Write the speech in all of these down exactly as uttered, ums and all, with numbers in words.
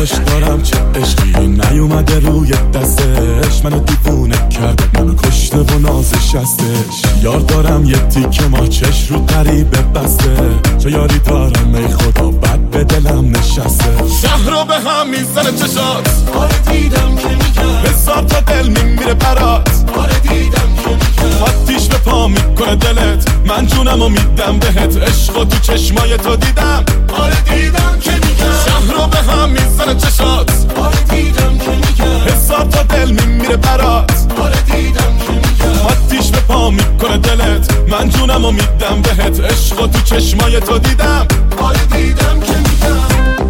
عشق دارم چه عشقی نیومده روی دستش، منو دیوونه کرد منو کشته و نازش هستش. یار دارم یه تیکه ماچش رو قریبه بسته، چه یاری دارم ای خدا بد به دلم نشسته. شهر رو به هم میزنه چشات، آره دیدم که میگم حساب تا دل میمیره برات، آره دیدم که میگم آتیش به پا میکنه دلت، من جونم و میدم بهت. عشق و تو چشمای تو دیدم، آره دیدم که میگم شهر رو به هم میزنه چشات، آره دیدم که میگم حساب تا دل میمیره برات، آره دیدم که میگم آتیش به پا میکنه دلت، من جونم و میدم بهت. عشق و تو چشمای تو دیدم، آره دیدم که میگم.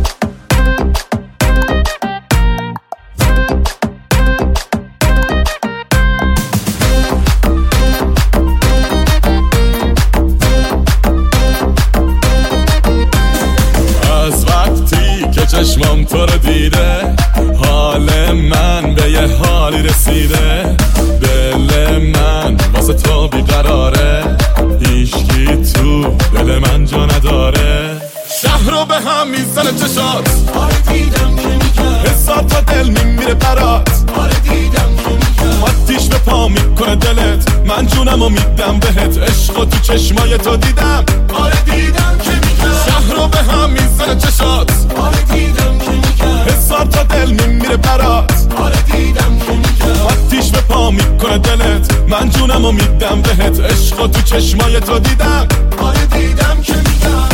چشمام تو رو دیده، حال من به یه حالی رسیده، دل من واسه تو بیقراره، هیچکی تو دل من جا نداره. شهر رو به هم میزنه چشات، آره دیدم که میگم حساب تا دل میمیره برات، آره دیدم که میگم آتیش به پا میکنه دلت، من جونم و میدم بهت. عشق و تو چشمای تو دیدم، آره دیدم که میگم شهر رو به هم میزنه چشات، آره دیدم که میگم حساب تا دل میمیره برات، آره دیدم که میگم آتیش به پا میکنه دلت، من جونم و میدم بهت. عشق و تو چشمای تو دیدم، آره دیدم که میگم.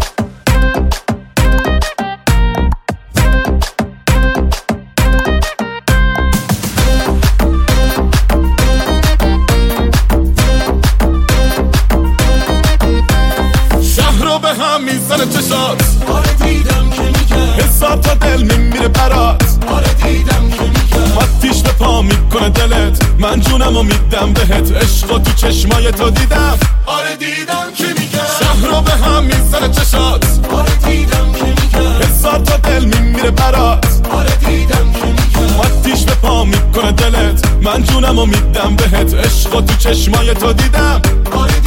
به هم میزنه چشات، آره دیدم که میگم حساب تا دل میمیره برات، آره دیدم که میگم آتیش به پا میکنه دلت، من جونم و میدم بهت. عشق و تو چشمای تو دیدم، آره دیدم که میگم شهر رو به هم میزنه چشات، آره دیدم که میگم حساب تا دل میمیره برات، آره دیدم که میگم آتیش به پا میکنه دلت، من جونم و میدم بهت. عشق و تو چشمای تو دیدم، آره